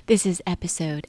This is episode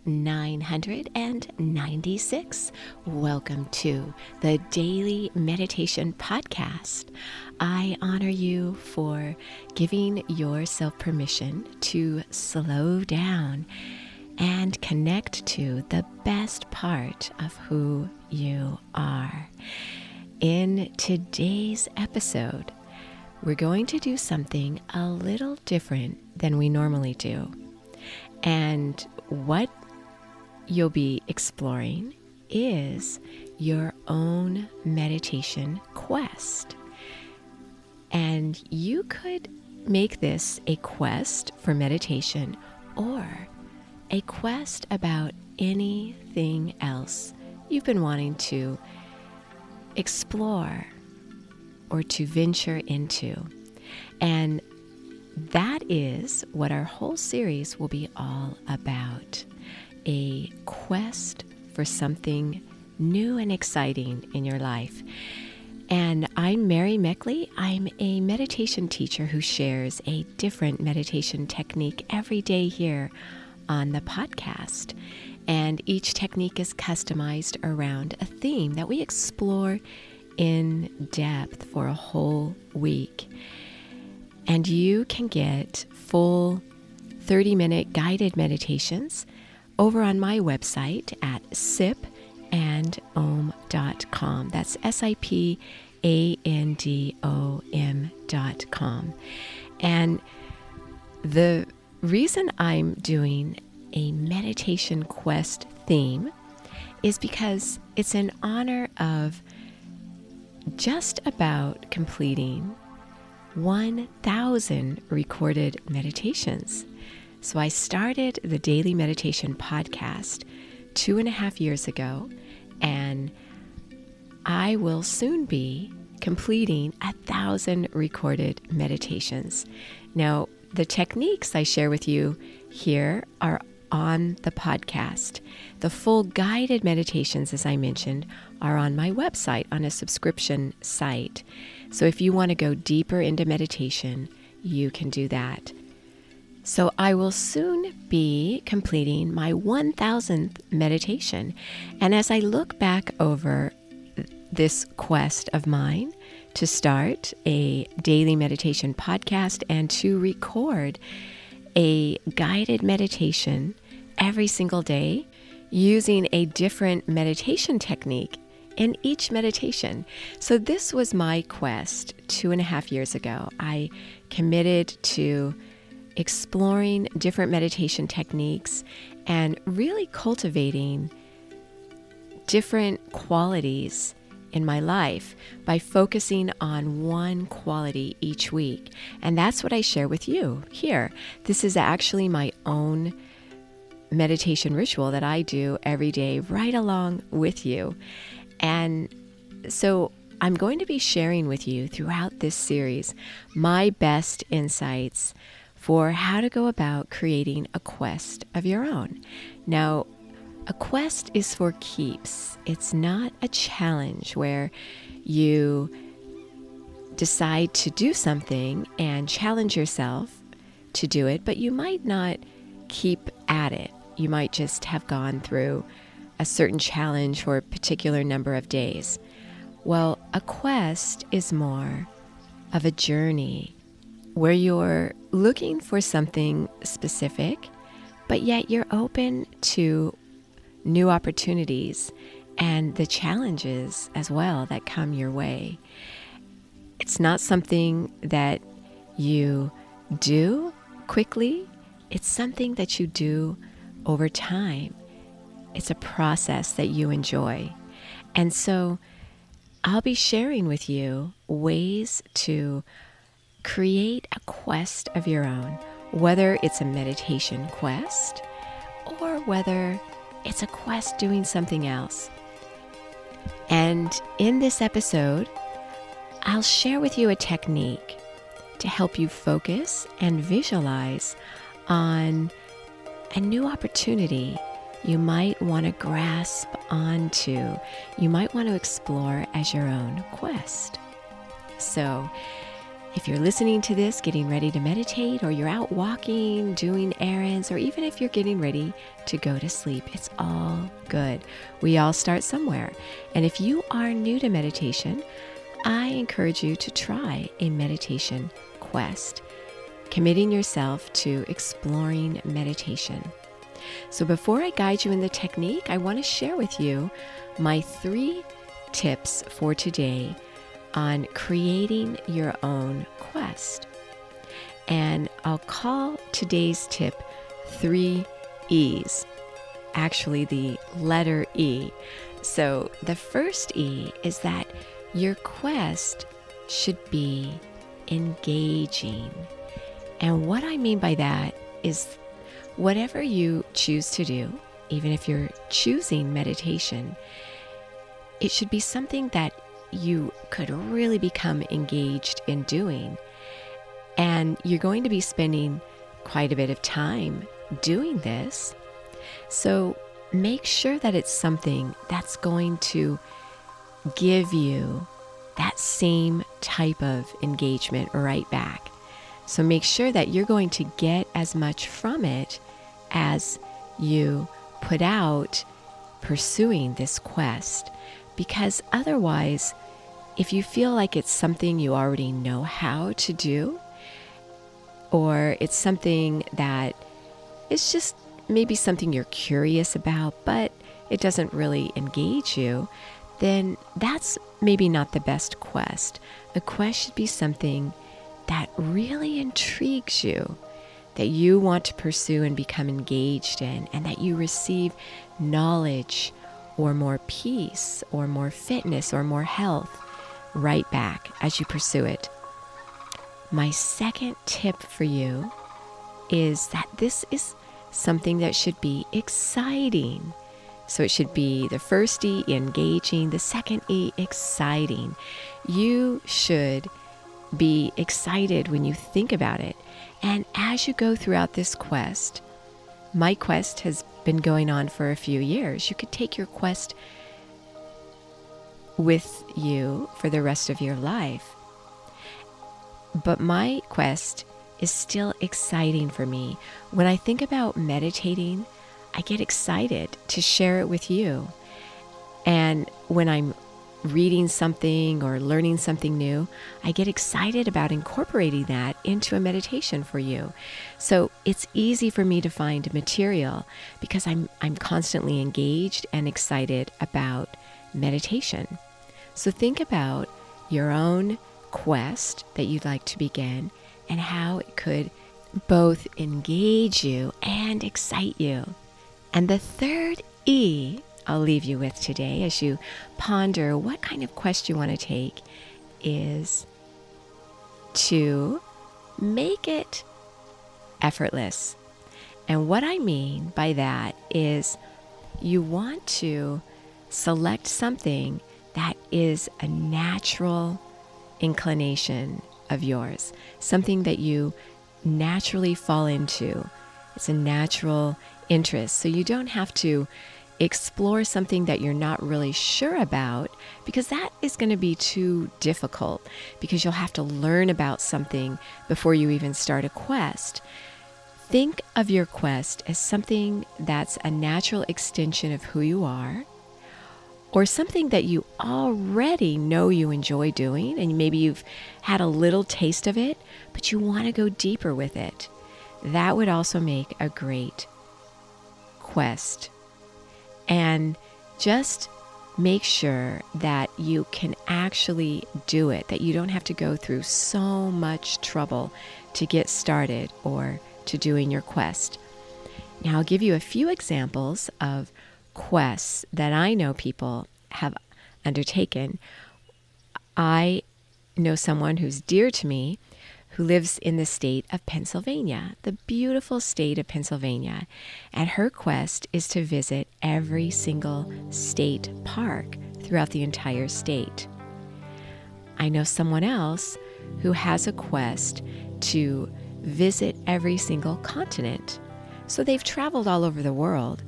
996. Welcome to the Daily Meditation Podcast. I honor you for giving yourself permission to slow down and connect to the best part of who you are. In today's episode, we're going to do something a little different than we normally do. And what you'll be exploring is your own meditation quest. And you could make this a quest for meditation or a quest about anything else you've been wanting to explore or to venture into. And that is what our whole series will be all about. A quest for something new and exciting in your life. And I'm Mary Meckley. I'm a meditation teacher who shares a different meditation technique every day here on the podcast. And each technique is customized around a theme that we explore in depth for a whole week. And you can get full 30-minute guided meditations over on my website at sipandom.com. That's SIPANDOM.com. And the reason I'm doing a meditation quest theme is because it's in honor of just about completing 1,000 recorded meditations. So I started the Daily Meditation Podcast 2.5 years ago, and I will soon be completing 1,000 recorded meditations. Now, the techniques I share with you here are on the podcast. The full guided meditations, as I mentioned, are on my website on a subscription site. So if you want to go deeper into meditation, you can do that. So I will soon be completing my 1,000th meditation. And as I look back over this quest of mine to start a daily meditation podcast and to record a guided meditation every single day using a different meditation technique in each meditation. So this was my quest 2.5 years ago. I committed to exploring different meditation techniques and really cultivating different qualities in my life by focusing on one quality each week. And that's what I share with you here. This is actually my own meditation ritual that I do every day right along with you. And so I'm going to be sharing with you throughout this series my best insights for how to go about creating a quest of your own. Now, a quest is for keeps. It's not a challenge where you decide to do something and challenge yourself to do it, but you might not keep at it. You might just have gone through a certain challenge for a particular number of days. Well, a quest is more of a journey where you're looking for something specific, but yet you're open to new opportunities and the challenges as well that come your way. It's not something that you do quickly. It's something that you do over time. It's a process that you enjoy. And so I'll be sharing with you ways to create a quest of your own, whether it's a meditation quest or whether it's a quest doing something else. And in this episode, I'll share with you a technique to help you focus and visualize on a new opportunity you might want to grasp onto, you might want to explore as your own quest. So if you're listening to this, getting ready to meditate, or you're out walking, doing errands, or even if you're getting ready to go to sleep, it's all good. We all start somewhere. And if you are new to meditation, I encourage you to try a meditation quest, committing yourself to exploring meditation. So before I guide you in the technique, I want to share with you my 3 tips for today on creating your own quest. And I'll call today's tip 3 E's, actually the letter E. So the first E is that your quest should be engaging. And what I mean by that is whatever you choose to do, even if you're choosing meditation, it should be something that you could really become engaged in doing. And you're going to be spending quite a bit of time doing this. So make sure that it's something that's going to give you that same type of engagement right back. So make sure that you're going to get as much from it as you put out pursuing this quest. Because otherwise, if you feel like it's something you already know how to do, or it's something that is just maybe something you're curious about, but it doesn't really engage you, then that's maybe not the best quest. A quest should be something that really intrigues you, that you want to pursue and become engaged in, and that you receive knowledge or more peace or more fitness or more health right back as you pursue it. My second tip for you is that this is something that should be exciting. So it should be the first E, engaging, the second E, exciting. You should be excited when you think about it. And as you go throughout this quest, my quest has been going on for a few years. You could take your quest with you for the rest of your life. But my quest is still exciting for me. When I think about meditating, I get excited to share it with you. And when I'm reading something or learning something new, I get excited about incorporating that into a meditation for you. So it's easy for me to find material because I'm constantly engaged and excited about meditation. So think about your own quest that you'd like to begin and how it could both engage you and excite you. And the third E I'll leave you with today as you ponder what kind of quest you want to take is to make it effortless. And what I mean by that is you want to select something that is a natural inclination of yours, something that you naturally fall into. It's a natural interest. So you don't have to explore something that you're not really sure about, because that is going to be too difficult, because you'll have to learn about something before you even start a quest. Think of your quest as something that's a natural extension of who you are, or something that you already know you enjoy doing, and maybe you've had a little taste of it, but you want to go deeper with it. That would also make a great quest. And just make sure that you can actually do it, that you don't have to go through so much trouble to get started or to doing your quest. Now, I'll give you a few examples of quests that I know people have undertaken. I know someone who's dear to me who lives in the state of Pennsylvania, the beautiful state of Pennsylvania. And her quest is to visit every single state park throughout the entire state. I know someone else who has a quest to visit every single continent. So they've traveled all over the world,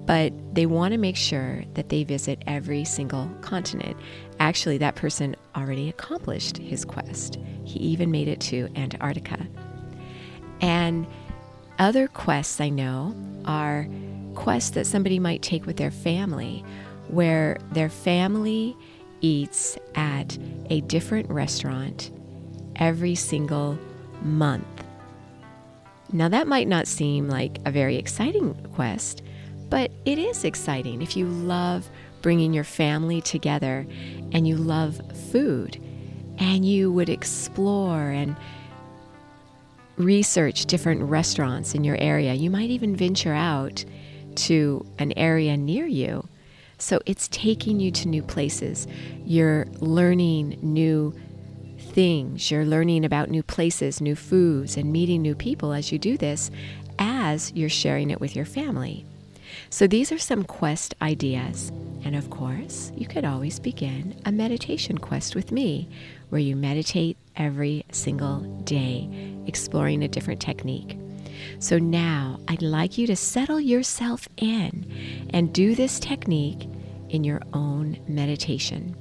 but they want to make sure that they visit every single continent. Actually, that person already accomplished his quest. He even made it to Antarctica. And other quests I know are quests that somebody might take with their family, where their family eats at a different restaurant every single month. Now, that might not seem like a very exciting quest, but it is exciting if you love bringing your family together and you love food and you would explore and research different restaurants in your area. You might even venture out to an area near you. So it's taking you to new places. You're learning new things. You're learning about new places, new foods, and meeting new people as you do this, as you're sharing it with your family. So these are some quest ideas. And of course, you could always begin a meditation quest with me, where you meditate every single day, exploring a different technique. So now I'd like you to settle yourself in and do this technique in your own meditation.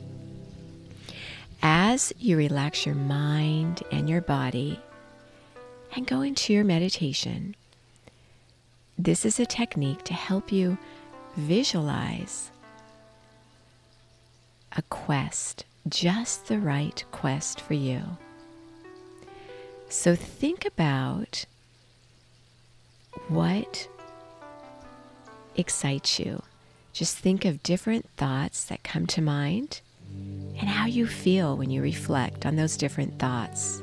As you relax your mind and your body and go into your meditation, this is a technique to help you visualize a quest, just the right quest for you. So think about what excites you. Just think of different thoughts that come to mind and how you feel when you reflect on those different thoughts.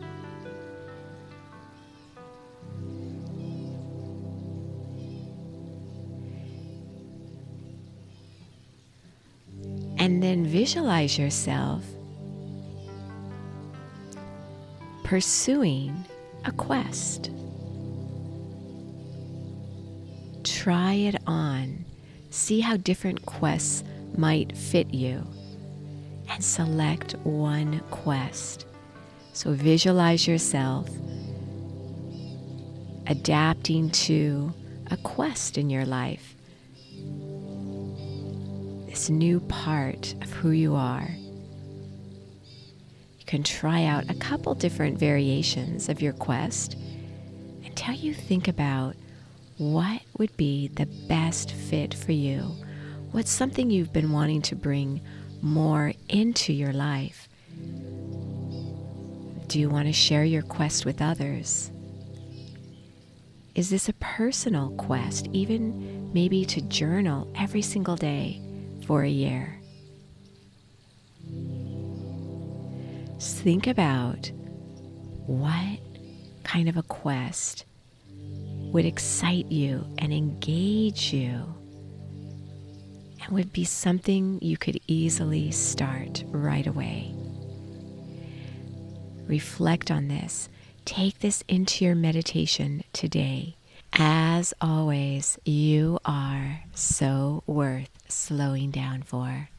And then visualize yourself pursuing a quest. Try it on. See how different quests might fit you, and select one quest. So visualize yourself adapting to a quest in your life. This new part of who you are. You can try out a couple different variations of your quest until you think about what would be the best fit for you. What's something you've been wanting to bring more into your life? Do you want to share your quest with others? Is this a personal quest, even maybe to journal every single day for a year? Just think about what kind of a quest would excite you and engage you and would be something you could easily start right away. Reflect on this. Take this into your meditation today. As always, you are so worth slowing down for.